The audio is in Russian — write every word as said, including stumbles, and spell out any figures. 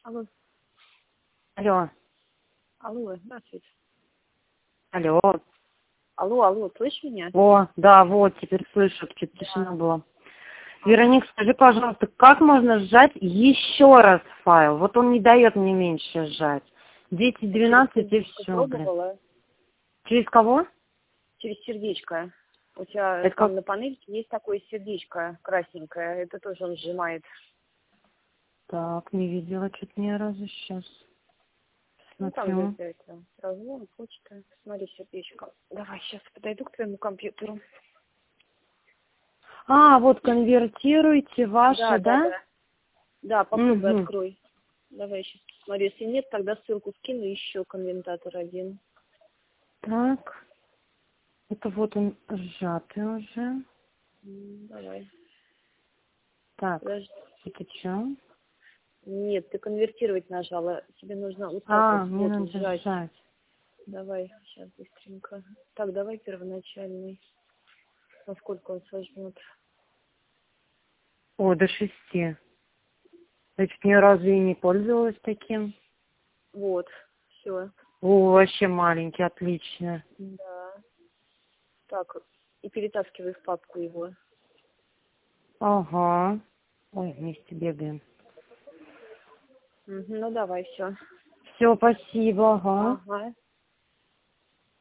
Алло. Алло. Алло, здравствуйте. Алло. Алло, алло, слышишь меня? О, да, вот, теперь слышу, чуть тишина была. Вероник, скажи, пожалуйста, как можно сжать еще раз файл? Вот он не дает мне меньше сжать. десять, двенадцать и все, блин. Пробовала? Через кого? Через сердечко. У тебя Это там как? на панельке есть такое сердечко красненькое. Это тоже он сжимает. Так, не видела что-то ни разу сейчас. Ну там Смотрю. где-то это. Разлом, почта. Смотри, сердечко. Давай, сейчас подойду к твоему компьютеру. А, вот конвертируйте ваши, Да, да, да? да. Да, попробуй Угу. открой. Давай сейчас посмотрю. Если нет, тогда ссылку скину еще конвертатор один. Так. Это вот он сжатый уже. М, Давай. Так, Подожди. это что? Нет, ты конвертировать нажала. Тебе нужно вот так А, вот, мне вот надо сжать. сжать. Давай, сейчас быстренько. Так, давай первоначальный. Насколько он сожмет. О, до шести. Я чуть ни разу и не пользовалась таким. Вот, все. О, вообще маленький, отлично. Да. Так, и перетаскивай в папку его. Ага. Ой, вместе бегаем. Мгм, ну давай, все. Все, спасибо, ага. Ага.